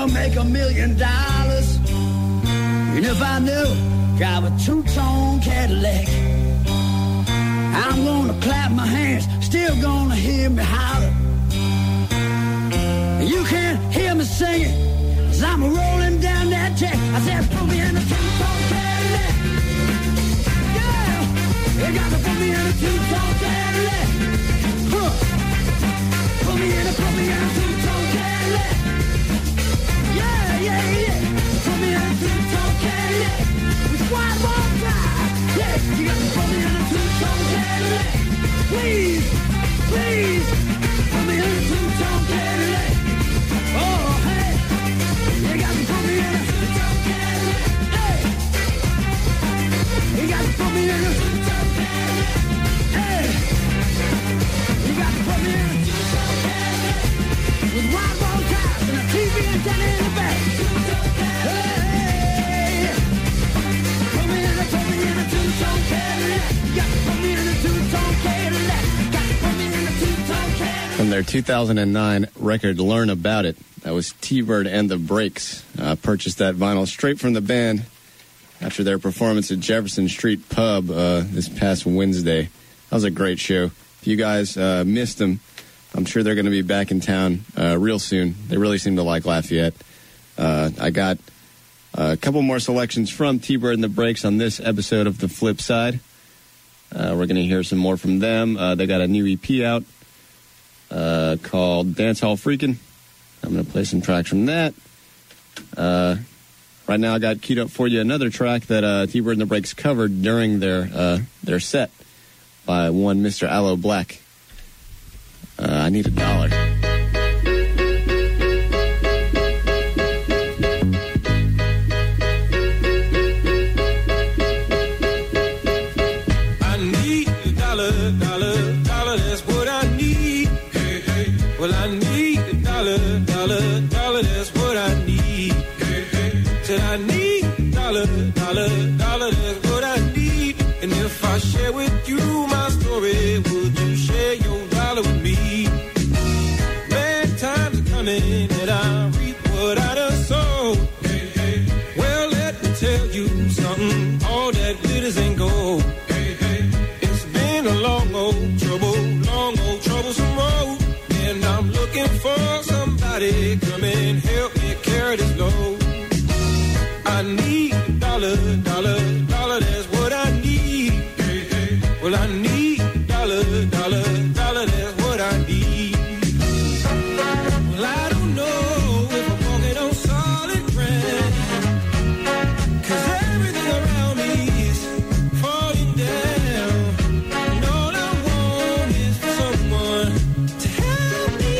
never make $1 million. And if I never drive a two-tone Cadillac, I'm gonna clap my hands, still gonna hear me holler. You can't hear me singing, 'cause I'm rolling down that track. I said, put me in a two-tone Cadillac. Yeah, you gotta put me in a two-tone Cadillac. Huh. Put me in a two-tone Cadillac. Yeah, yeah, yeah. Put me in a two-tone Cadillac. With wide ball drive. Yeah, you gotta put me in a two-tone Cadillac. Please, please, put me in a two-tone Cadillac. Oh, hey, you got to put me in a two-tone Cadillac. Hey, you got to put me in a two-tone Cadillac. Hey, you got to put me in a two-tone Cadillac. With wide ball tires and a TV antenna in the back. Hey, put me in a two-tone Cadillac. You got to put me in a two-tone Cadillac. Got to put me in a two-tone Cadillac. From their 2009 record, Learn About It, that was T-Bird and the Breaks. Purchased that vinyl straight from the band after their performance at Jefferson Street Pub this past Wednesday. That was a great show. If you guys missed them, I'm sure they're going to be back in town real soon. They really seem to like Lafayette. I got a couple more selections from T-Bird and the Breaks on this episode of The Flip Side. We're going to hear some more from them. They got a new EP out called Dance Hall Freakin'. I'm going to play some tracks from that. Right now I got queued up for you another track that T-Bird and the Breaks covered during their set by one Mr. Aloe Black. I Need $1. Well, I need $1, that's what I need. Said I need $1, that's what I need. And if I share with you my story, would you share your dollar with me? Bad times are coming and I reap what I done sow. Well, let me tell you something, all that glitters ain't gold. It's been a long old troublesome road. And I'm looking for somebody come and help me carry this load. I need $1, that's what I need. Well, I need $1, that's what I need. Well, I don't know if I'm walking on solid ground, 'cause everything around me is falling down. And all I want is for someone to help me.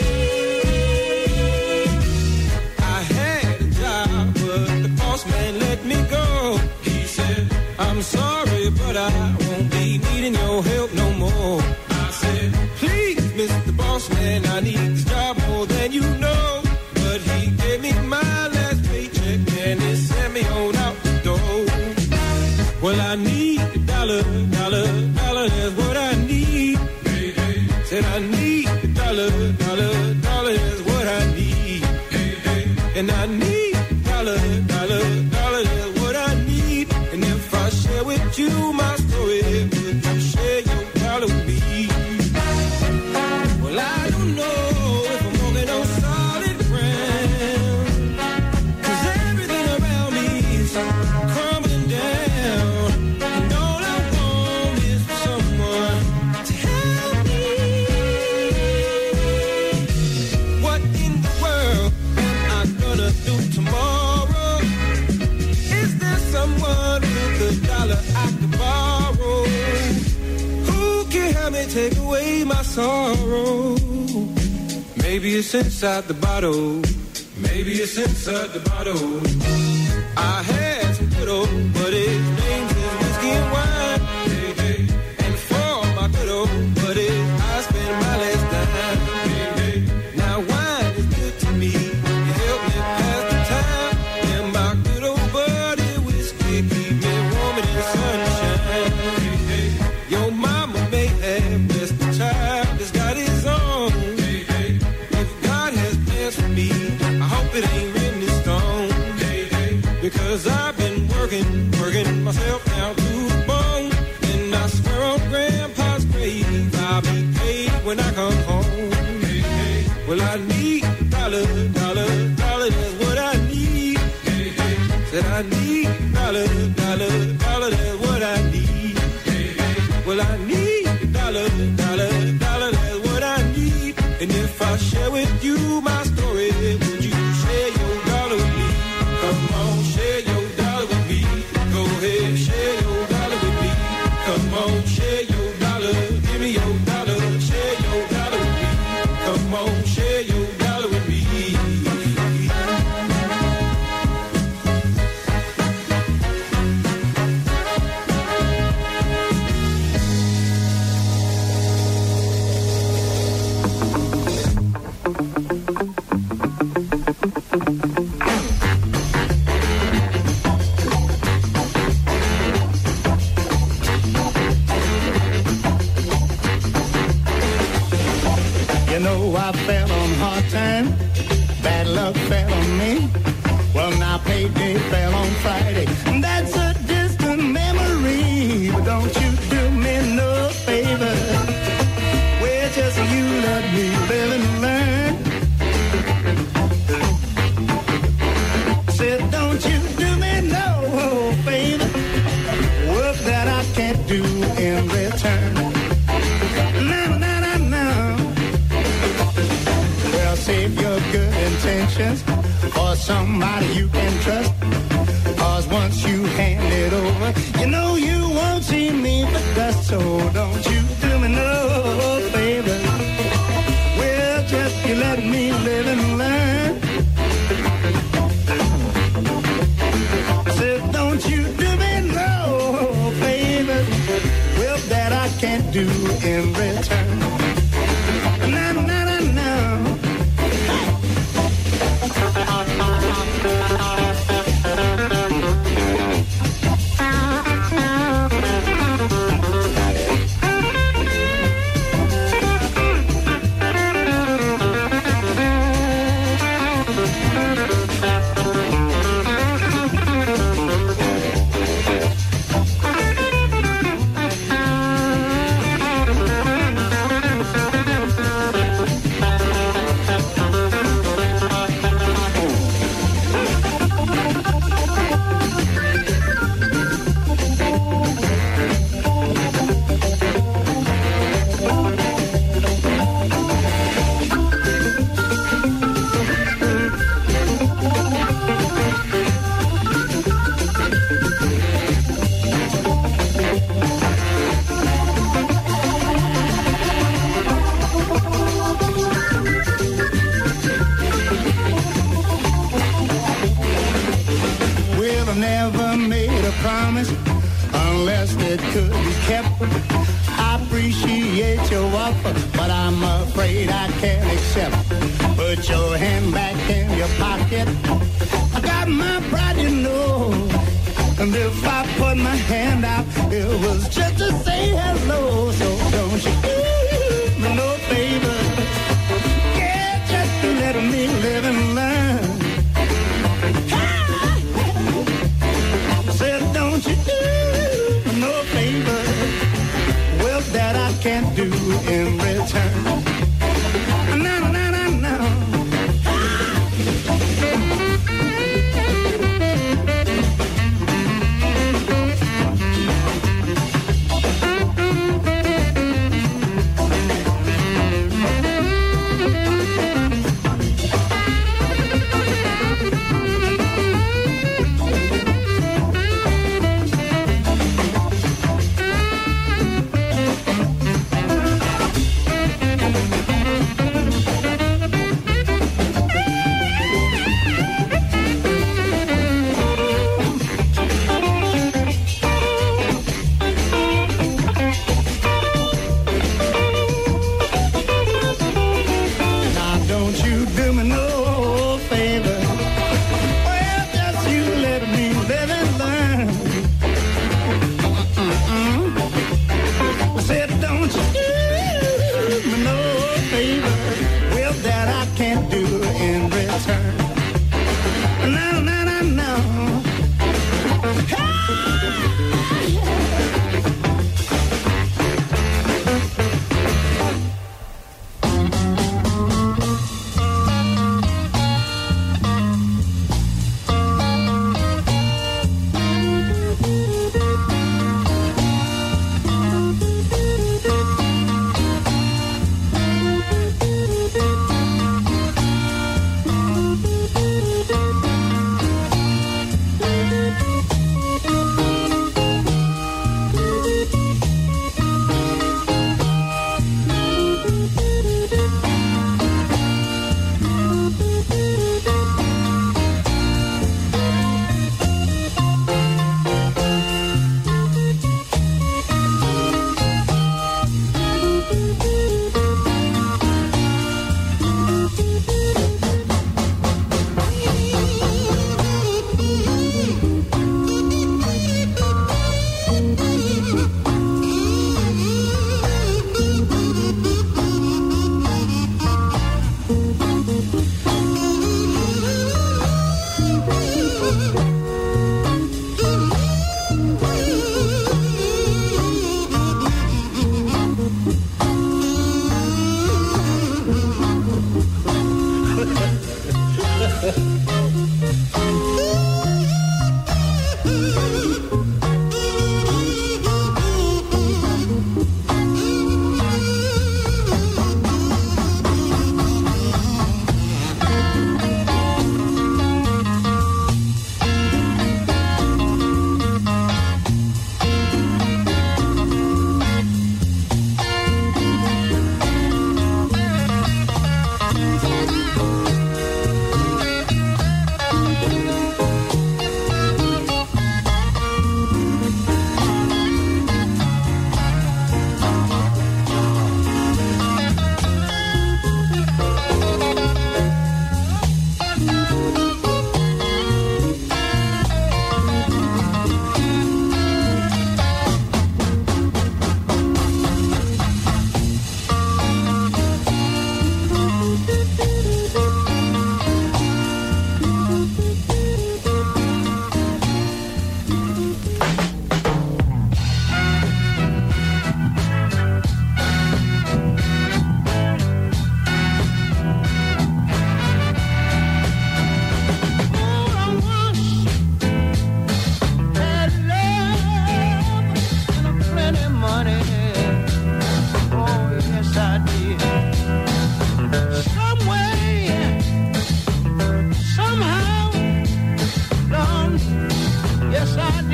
I had a job, but the boss man let me go. He said, I'm sorry, but I won't be needing your help no more. I said, please, Mr. Boss Man, I need this job more than you know. But he gave me my last paycheck and he sent me on out the door. Well, I need $1, that's what I need. Said I need $1, that's what I need. And I need $1, that's what I need. And if I share with you my story, would you share your dollar with me? Well, I don't know if I'm walking on solid ground, 'cause everything around me is crumbling down. And all I want is for someone to help me. What in the world am I gonna do tomorrow? Is there someone with $1 I could borrow? Who can help me take away my sorrow? Maybe it's inside the bottle. Maybe it's inside the bottle. I had some good old buddies, names is whiskey and wine. And for my good old buddies, I spent my last dime. Now wine is good to me, it helped me pass the time. And my good old buddy whiskey keep me warm in the sunshine. Your mama may have blessed the child that's got his own. If God has plans for me, I hope it ain't because I've been working myself down to the bone. And I swear on Grandpa's grave, I'll be paid when I come home. Hey, hey. Well, I need dollar, that's what I need. Hey, hey. Said I need dollar, that's what I need. Hey, hey. Well, I need dollar, that's what I need. And if I share with you my story, would you share your dollar with me? Come on, share your dollar with me. Go ahead, share your dollar with me. Come on, share your dollar. Give me your dollar. Share your dollar with me. Come on, share your dollar with me. You know I fell on hard time, bad luck fell on me. Well, now payday fell on Friday, that's a distant memory. But don't you do me no favor, well, just you let me live and learn. Said don't you do me no favor, work that I can't do in return. Save your good intentions for somebody you can trust. Cause once you hand it over, you know you won't see me for dust. So don't you do me no favor, well, just you let me live and learn. Said don't you do me no favor, well, that I can't do in return. Never made a promise unless it could be kept. I appreciate your offer, but I'm afraid I can't accept. Put your hand back in your pocket, I got my pride, you know. And if I put my hand out, it was just to say hello. So don't you do me no favor, yeah, just to let me live and learn. Don't you do no favor, well, that I can't do in return. No, no, no, no, no.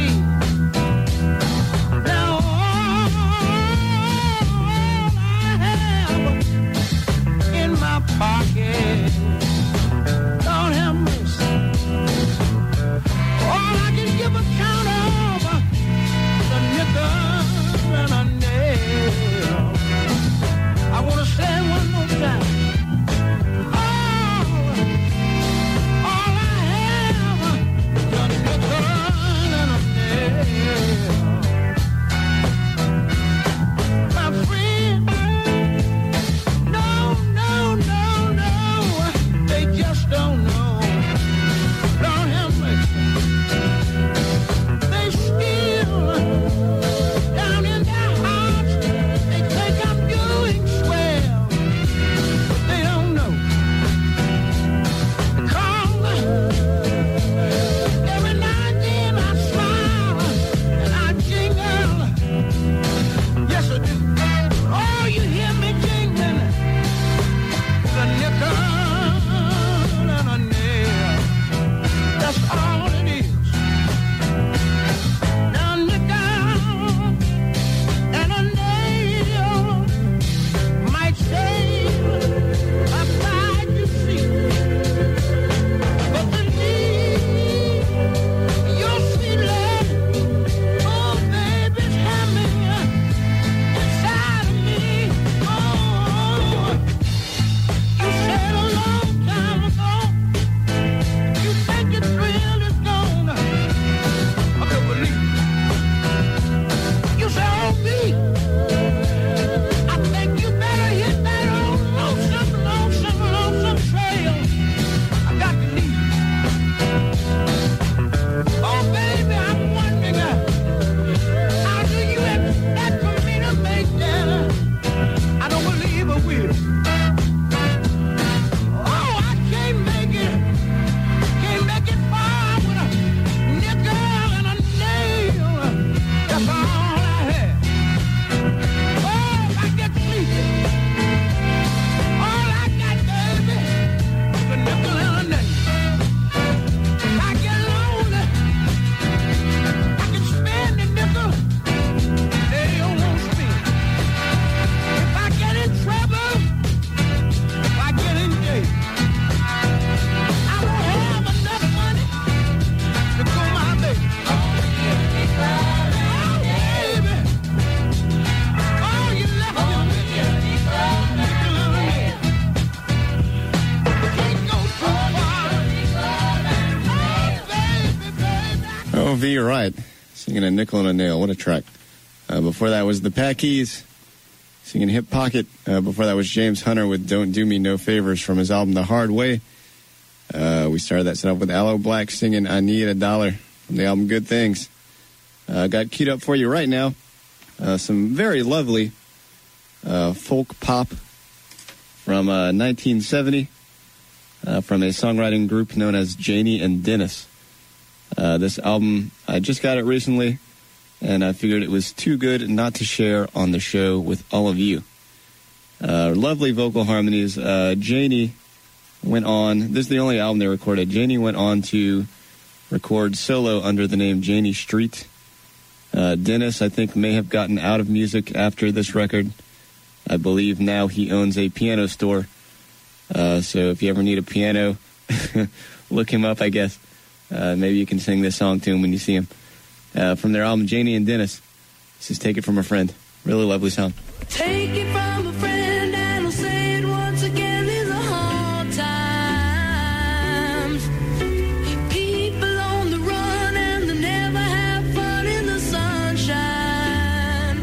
Now all I have in my pocket, Lord have mercy. All I can give account of the nickel and a nail. I want to say it one more time. V, you're right. Singing A Nickel and a Nail. What a track. Before that was the Packies singing Hip Pocket. Before that was James Hunter with Don't Do Me No Favors from his album The Hard Way. We started that set up with Aloe Black singing I Need $1 from the album Good Things. Got queued up for you right now. Some very lovely folk pop from 1970 from a songwriting group known as Janie and Dennis. This album, I just got it recently, and I figured it was too good not to share on the show with all of you. Lovely vocal harmonies. Janie went on, this is the only album they recorded, Janie went on to record solo under the name Janie Street. Dennis, I think, may have gotten out of music after this record. I believe now he owns a piano store. So if you ever need a piano, look him up, I guess. Maybe you can sing this song to him when you see him. From their album, Janie and Dennis. This is Take It From a Friend. Really lovely song. Take it from a friend, and I'll say it once again. These are hard times. People on the run, and they never have fun in the sunshine.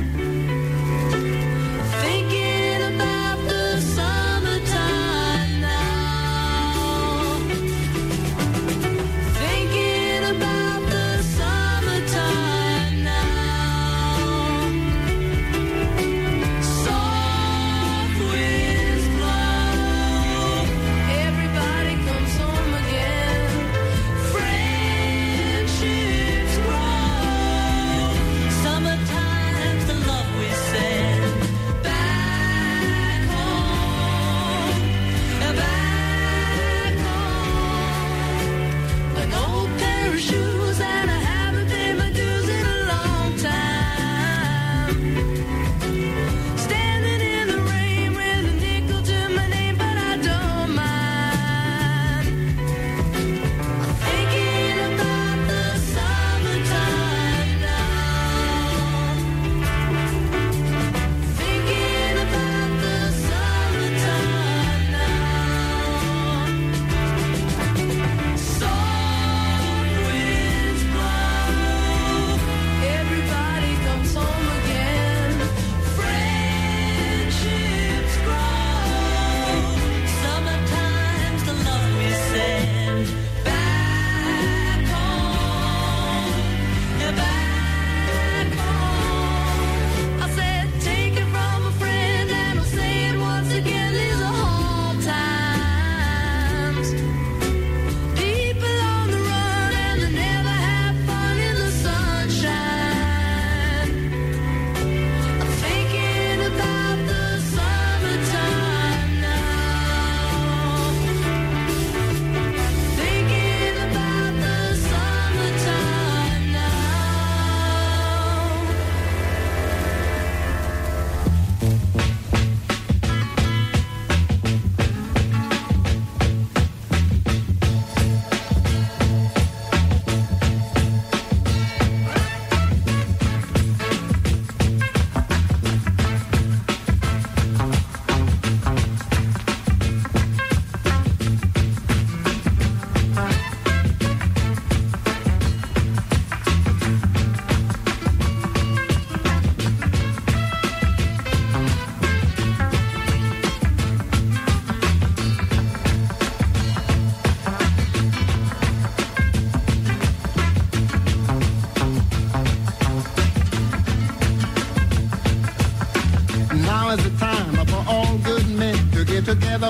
Thinking about the summertime now. Thinking about the summertime now. So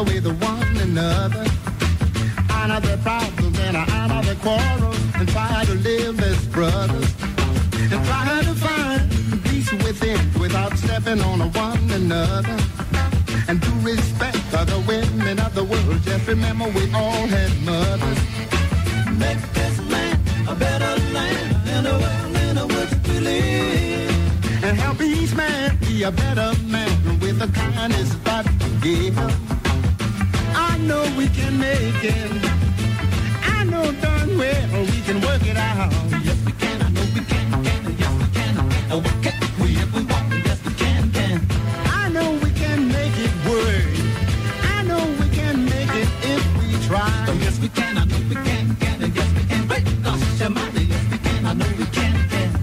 together with one another. I know their problems and I know their quarrels, and try to live as brothers, and try to find peace within without stepping on one another. And to respect other women of the world, just remember we all had mothers. Make this land a better land, and a world in which we live. And help each man be a better man with the kindness that we give. I know we can make it. I know darn well we can work it out. Yes we can, I know we can. Yes we can, oh what can we if we want? Yes we can. I know we can make it work. I know we can make it if we try. Oh yes we can, I know we can. Yes we can. Wait, lost your mind. Yes we can, I know we can.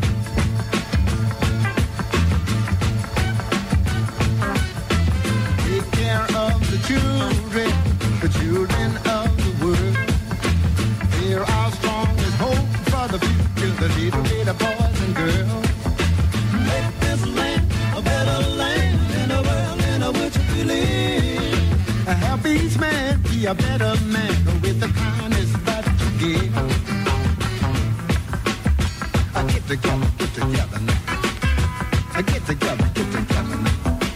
Take care of the children of the world. They're our strongest hope for the future, the little boys and girls. Make this land a better land, in a world in which we live. Help each man be a better man with the kindness that you give. Get together now. Get together now.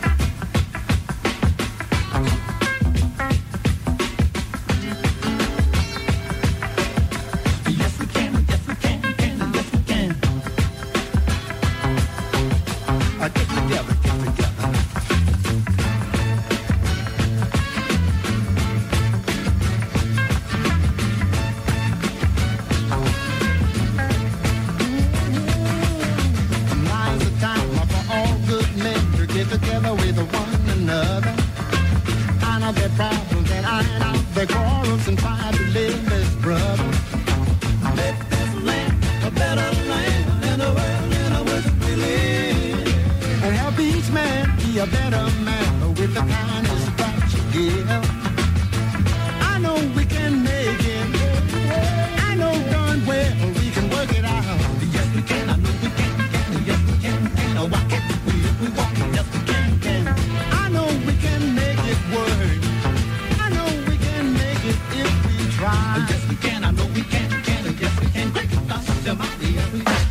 Together with one another. I know their problems and I know their quarrels, and try to live as brothers. Make this land a better land, and a world in which we live. And help each man be a better man with the kindness that you give. I know we can make it. I know darn well we can work it out. Yes we can, I know we can. Yes we can. Oh, why can't we if we want? Yes we can. I know we can make it work. I know we can make it if we try. Yes we can, I know we can. Yes we can. Great, that's the money. Yes we can.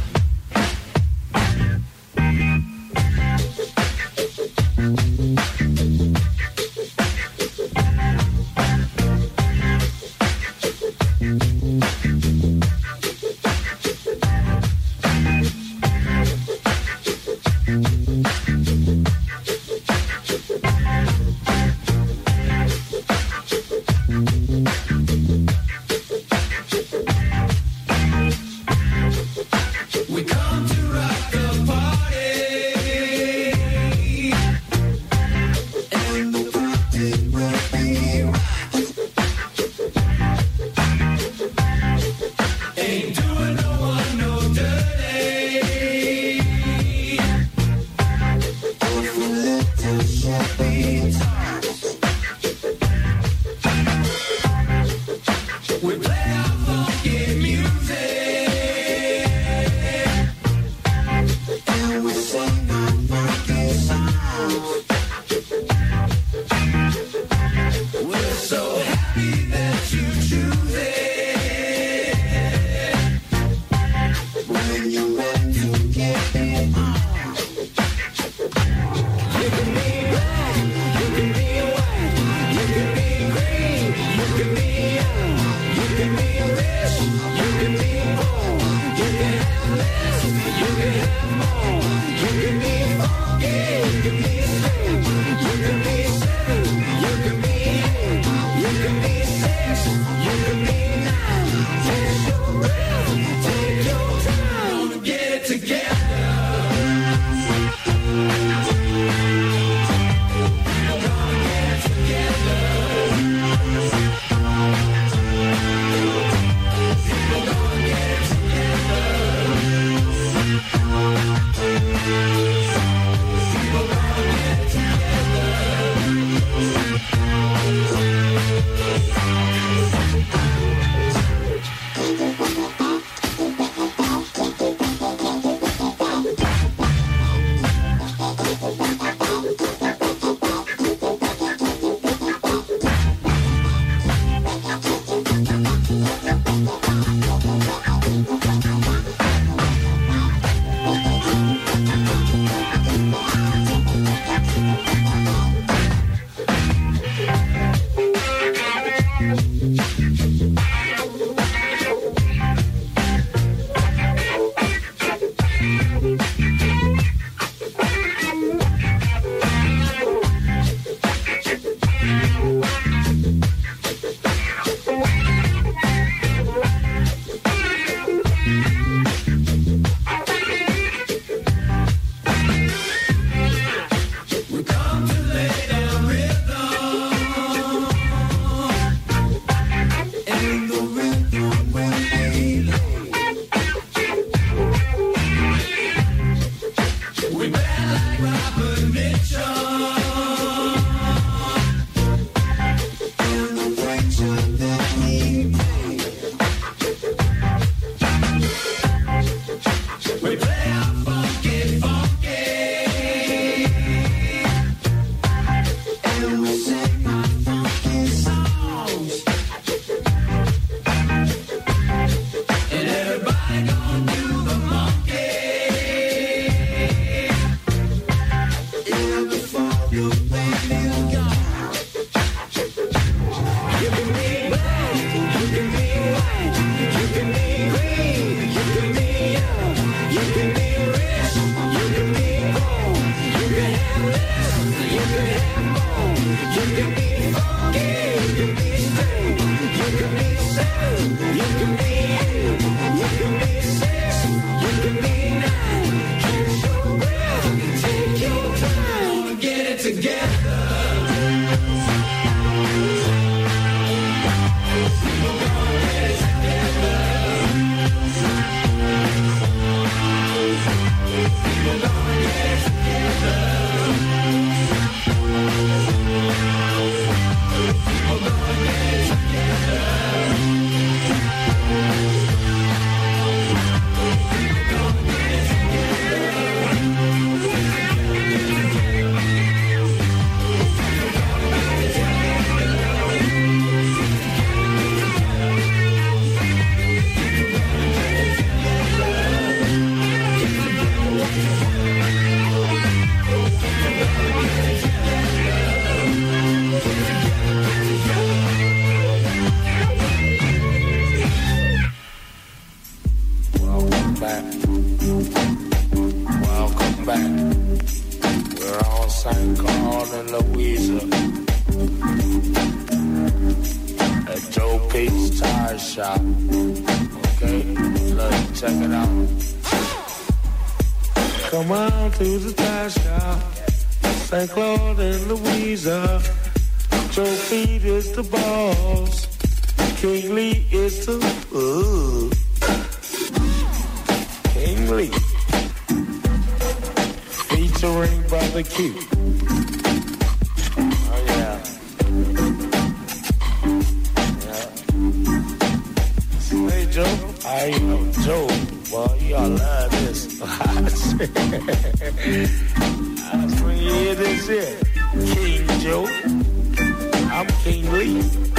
back. Welcome back. We're on St. Claude and Louisa at Joe Pete's Tire Shop. Okay, let's check it out. Come on to the tire shop, St. Claude and Louisa. Joe Pete is the boss, King Lee is the King Lee, featuring Brother Q. Oh yeah. Hey Joe, how you know Joe? Well, you all love this. That's when you hear this here. King Joe. I'm King Lee.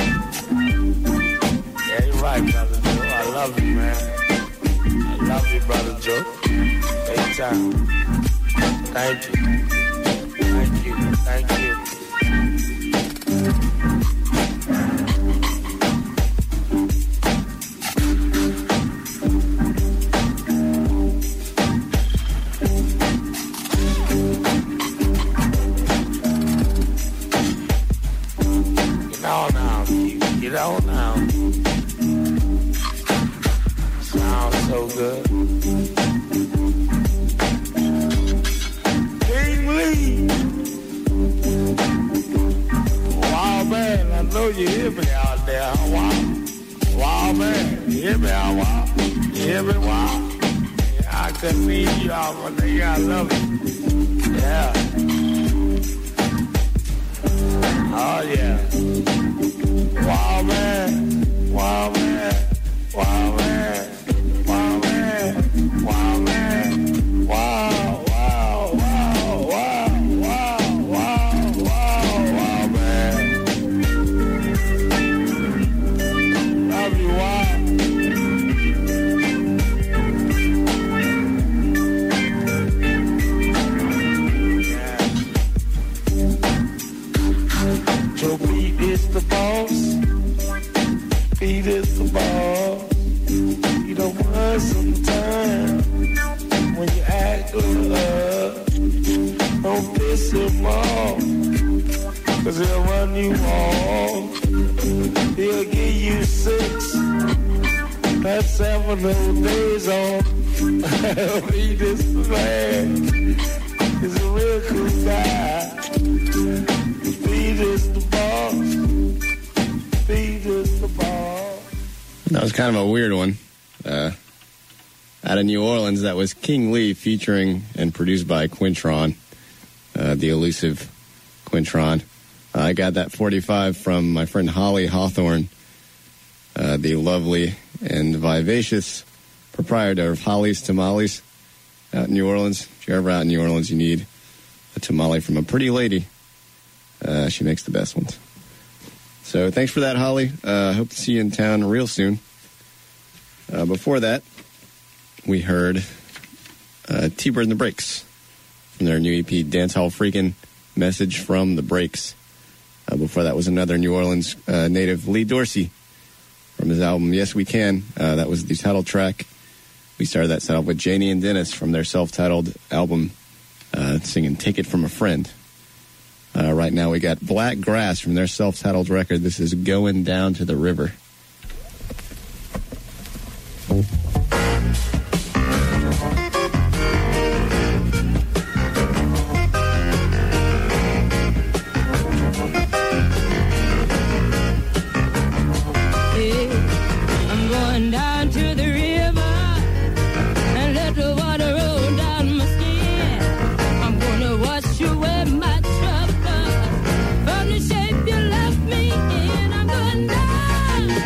Yeah, you're right, Brother Joe. I love you, man. I love you, Brother Joe. Big time. Thank you. Thank you. Thank you. Get on now. Sounds so good. King Lee. Wow, man, I know you hear me out there. Wow. Wow, man, you hear me out, wow. You hear me, wow. Yeah, I couldn't leave you out, but nigga, I love you. Yeah. Oh, yeah. Wow, man. Wow, man. Wow, man. Wow, man. Wow, man. Wow, wow, wow, wow, wow, wow, wow, wow, man. Love you, wow. Joe Pete is the boss. Pete is the boss. You don't want some time when you act up. Don't piss him off, 'cause he'll run you off. He'll give you 6. That's 7 whole days off. Pete is the man. He's a real cool guy. Pete is the boss. Pete is the boss. That was kind of a weird one. Out of New Orleans, that was King Lee featuring and produced by Quintron, the elusive Quintron. I got that 45 from my friend Holly Hawthorne, the lovely and vivacious proprietor of Holly's Tamales out in New Orleans. If you're ever out in New Orleans, you need a tamale from a pretty lady. She makes the best ones. So thanks for that, Holly. Hope to see you in town real soon. Before that, we heard T-Bird and the Breaks from their new EP, Dancehall Freakin' Message from the Breaks. Before that was another New Orleans native, Lee Dorsey, from his album Yes We Can. That was the title track. We started that set off with Janie and Dennis from their self-titled album, singing Take It From a Friend. Right now we got Black Grass from their self-titled record. This is Going Down to the River. From the shape you left me in, I'm going down.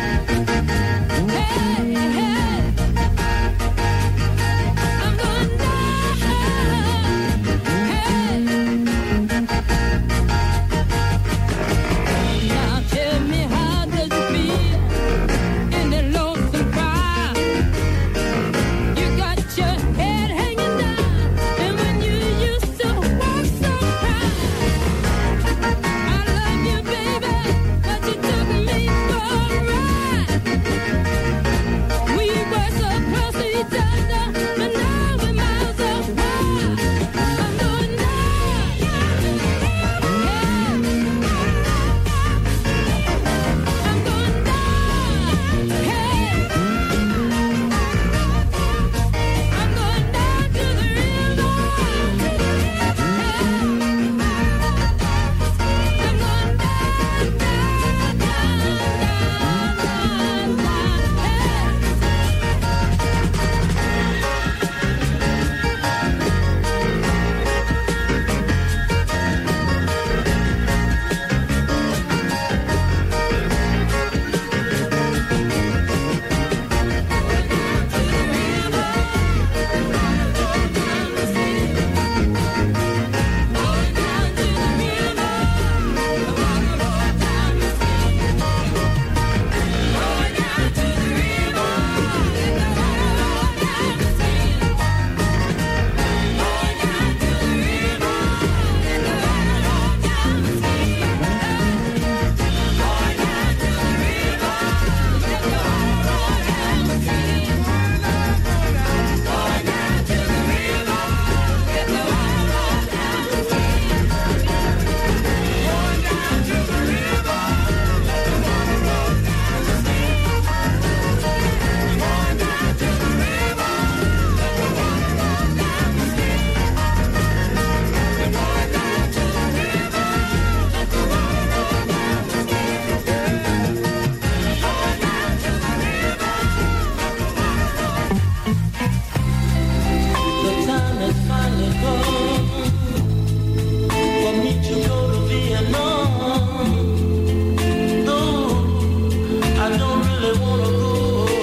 has finally come for me to go to Vietnam. Though I don't really want to go,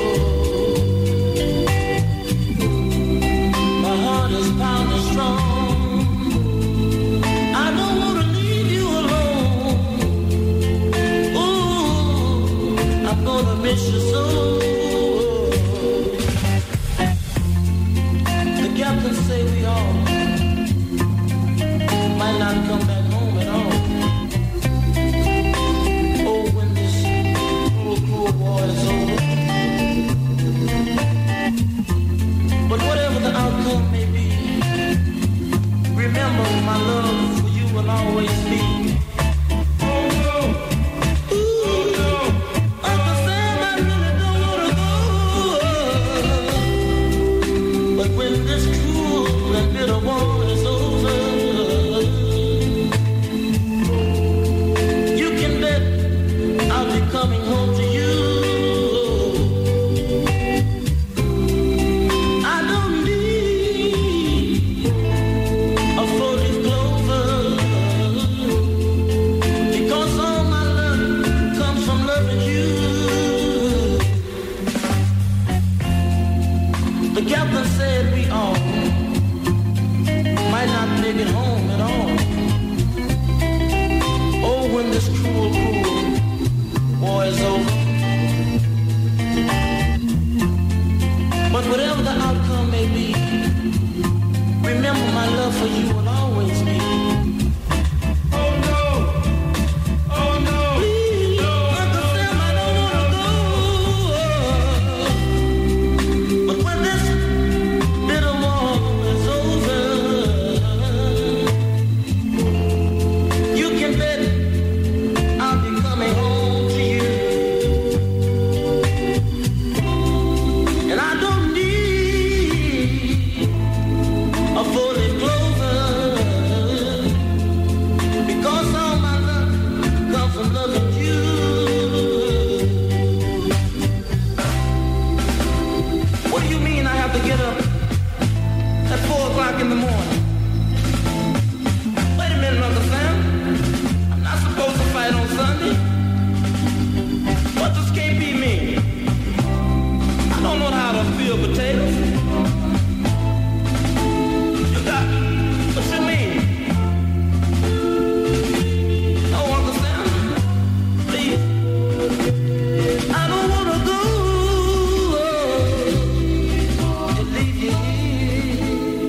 my heart is pounding strong. I don't want to leave you alone. Ooh, I'm gonna miss you so. The captain say we all might not come back home at all. Oh, when this cruel war is over. But whatever the outcome may be, remember my love for you will always be. Oh no, ooh no, Uncle Sam, I really don't wanna go. But when this cruel and bitter war is over, you can bet I'll be coming home to you. I don't need a 4-leaf clover, because all my love comes from loving you. The captain said we all might not make it home at all. Oh, when this cruel war is over. But whatever the outcome may be, remember my love for you will always be. Oh no, oh no, please, no, Uncle Sam, I don't wanna go. But when this bitter war is over, you can bet I'll be coming home to you. And I don't need a 4-leaf clover, because all my love comes from loving you. What do you mean I have to get up at 4 o'clock in the morning? Wait a minute, Uncle Sam. I'm not supposed to fight on Sunday. What does KP mean? I don't know how to peel potatoes. You got, what you mean? No, Uncle Sam, please. I don't want to go and leave you here.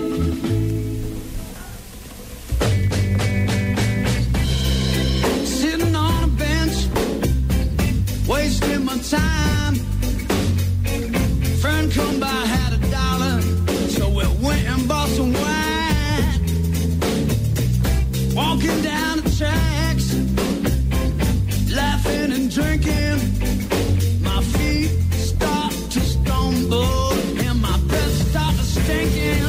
Sitting on a bench, wasting my time. Friend come by, had $1, so we went and bought some wine. Walking down the tracks, laughing and drinking. My feet start to stumble and my breath start to stinking.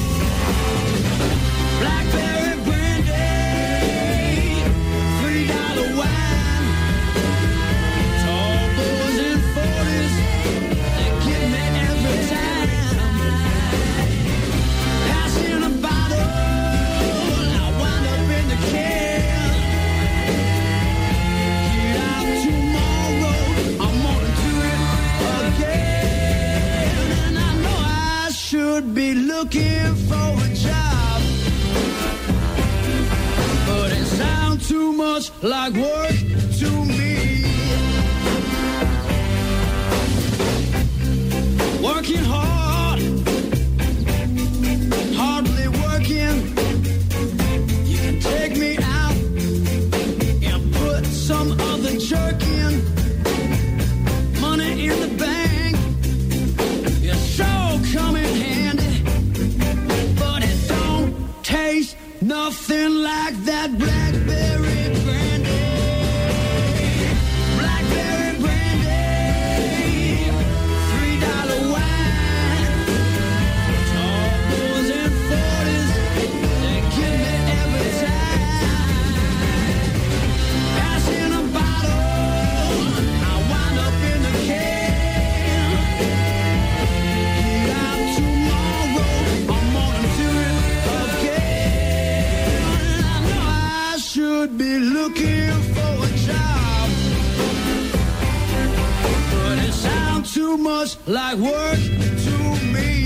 Blackberry brandy, $3 wine. Tall boys in 40s, they give me every time. Passing a bottle, I wind up in the can. Get out tomorrow, I'm gonna do it again. And I know I should be looking for a job, but it sounds too much like work to me. Working hard, hardly working. You can take me out and put some other jerk in. Money in the bank, it sure come in handy, but it don't taste nothing like that blackberry brandy. Blackberry brandy, $3 wine. looking for a job, but it sounds too much like work to me.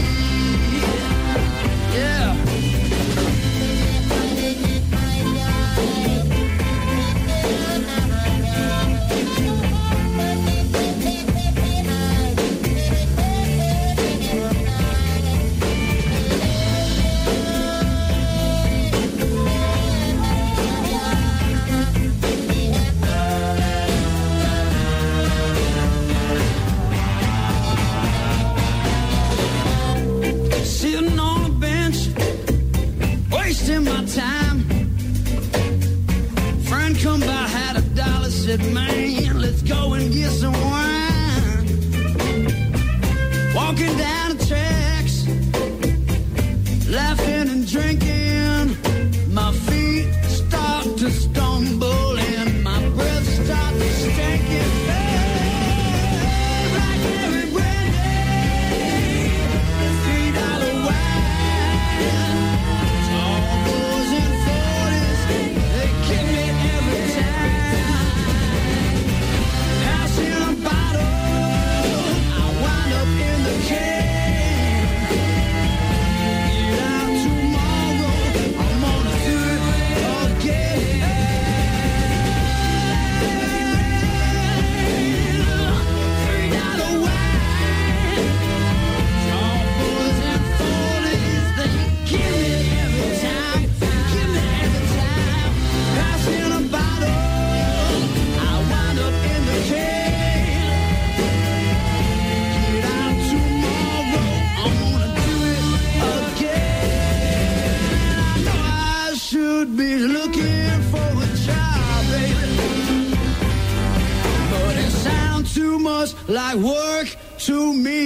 Yeah. Sitting on a bench, wasting my time. Friend come by, had $1, said, man, let's go and get some wine. Walking down the tracks, laughing and drinking. My feet start to stumble and my breath starts to stinking. Like every brandy, $3 wine. Tall boys in 40s, they give me every time. Passing a bottle, I wind up in the can. Get out tomorrow, I'm gonna do it again. $3 wine. Tall boys in 40s, they give me every time. Give me every time. Passing a bottle, I wind up in the can. Get out tomorrow, I'm gonna do it again. I know I should be looking for a job, baby, but it sounds too much like work to me.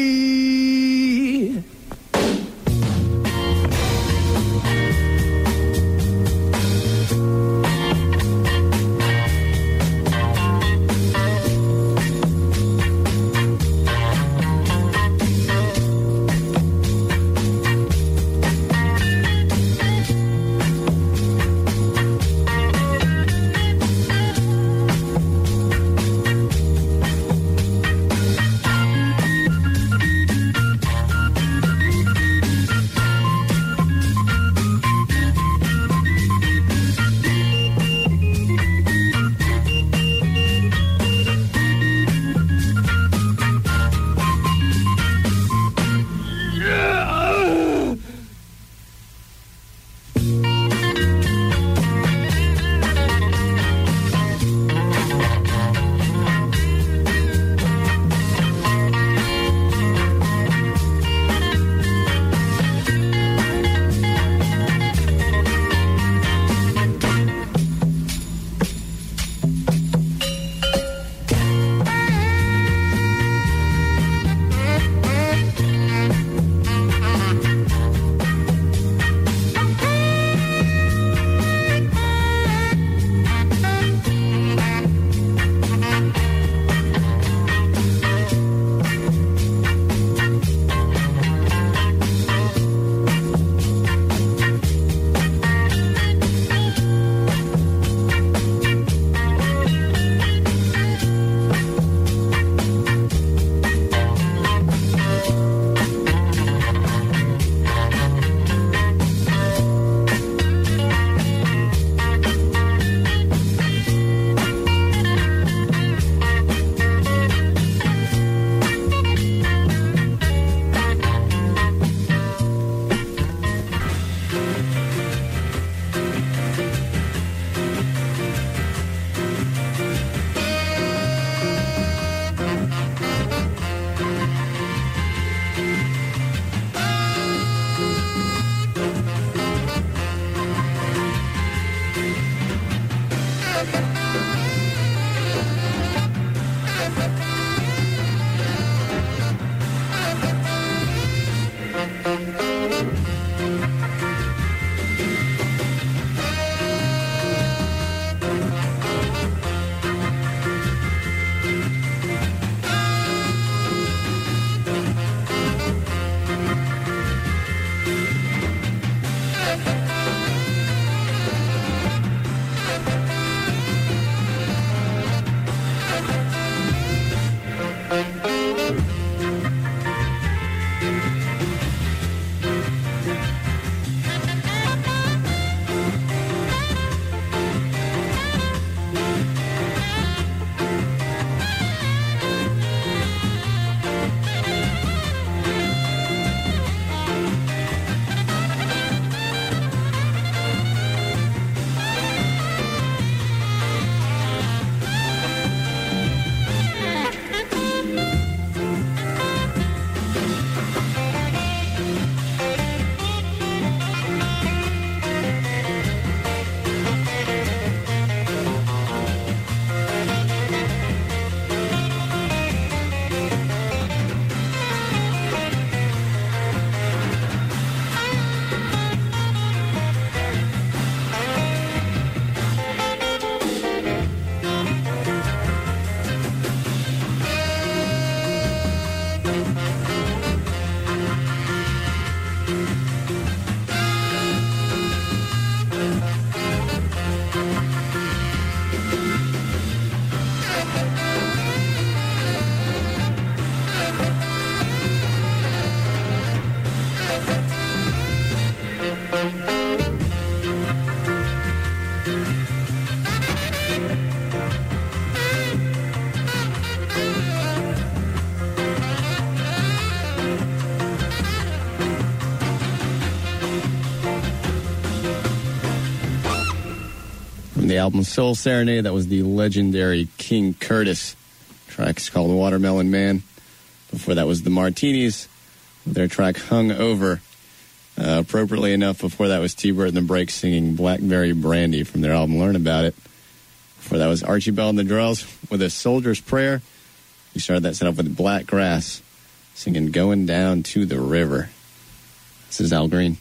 the album Soul Serenade, that was the legendary King Curtis. The track's called Watermelon Man. Before that was the Martinis, with their track Hung Over. Appropriately enough, before that was T-Bird and the Breaks singing Blackberry Brandy from their album Learn About It. Before that was Archie Bell and the Drells with A Soldier's Prayer. We started that set up with Black Grass singing Going Down to the River. This is Al Green.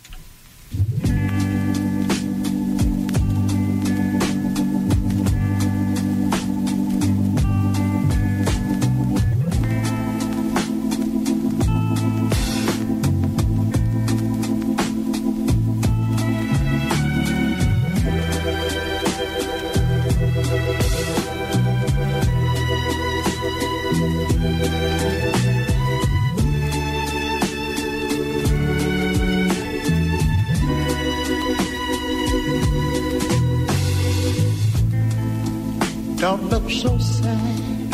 Don't look so sad.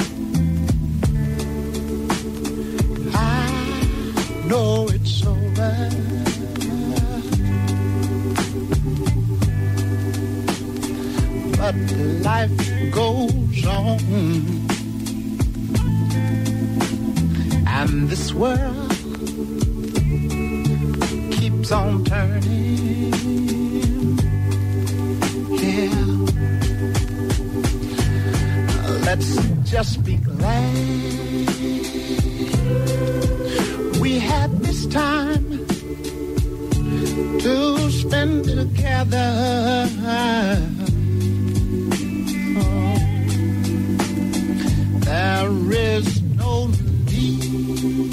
I know it's over. But life goes on. And this world keeps on turning. Yeah. Let's just be glad we had this time to spend together. Oh, there is no need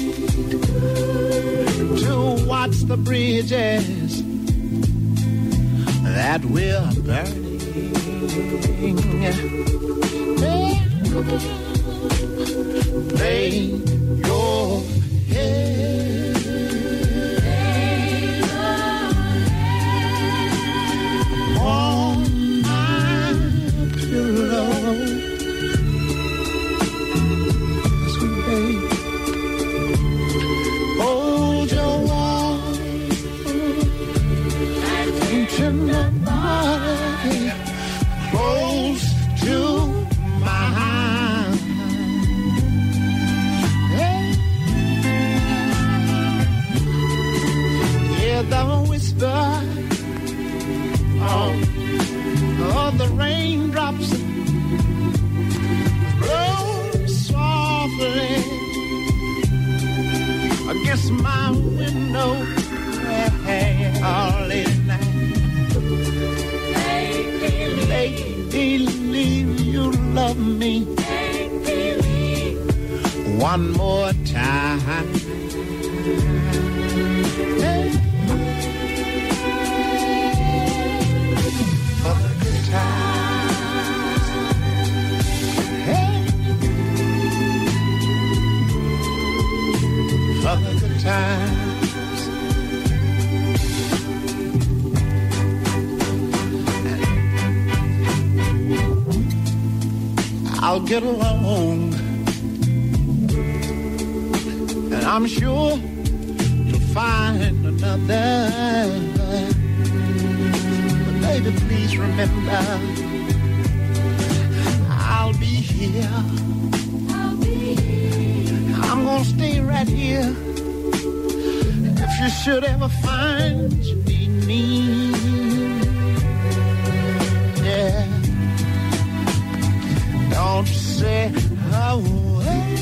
to watch the bridges that we're burning. Lay your head on my pillow, sweet babe. Hold your warm and tender body close to the whisper of the raindrops blow softly against my window all late night. Make believe you love me. One more time. For the good times. I'll get along, and I'm sure you'll find another. But baby, please remember, I'll be here. I'm gonna stay right here. If you should ever find you need me, yeah. Don't say a word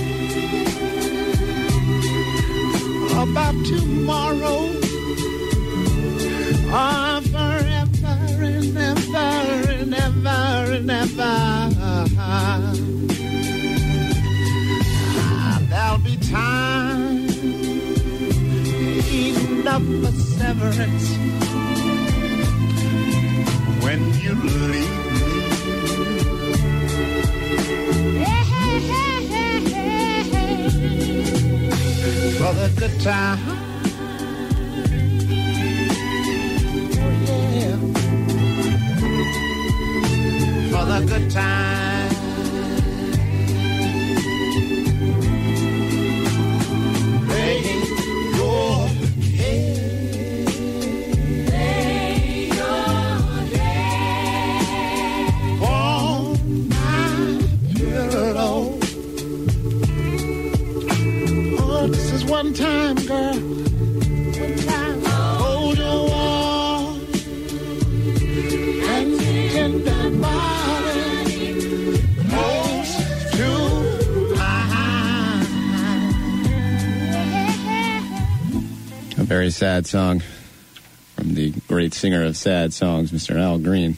about tomorrow or forever and ever and ever and ever. There'll be time enough for severance when you leave me. For the good time. Oh yeah. For the good time. very sad song from the great singer of sad songs, Mr. Al Green.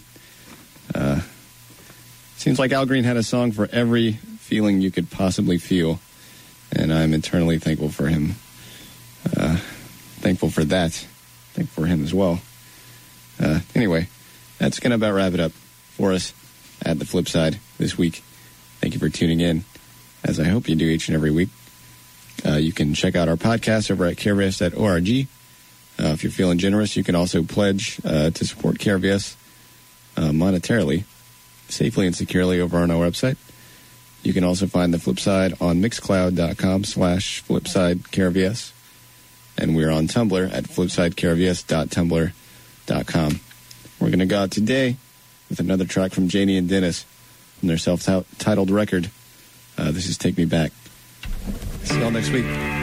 Seems like Al Green had a song for every feeling you could possibly feel, and I'm eternally thankful for him. Thankful for that. Thankful for him as well. Anyway, that's going to about wrap it up for us at The Flip Side this week. Thank you for tuning in, as I hope you do each and every week. You can check out our podcast over at KRVS.org. If you're feeling generous, you can also pledge to support KRVS monetarily, safely and securely over on our website. You can also find The Flip Side on Mixcloud.com/FlipsideKRVS. And we're on Tumblr at flipsidekrvs.tumblr.com. We're going to go out today with another track from Janie and Dennis from their self-titled record. This is Take Me Back. See y'all next week.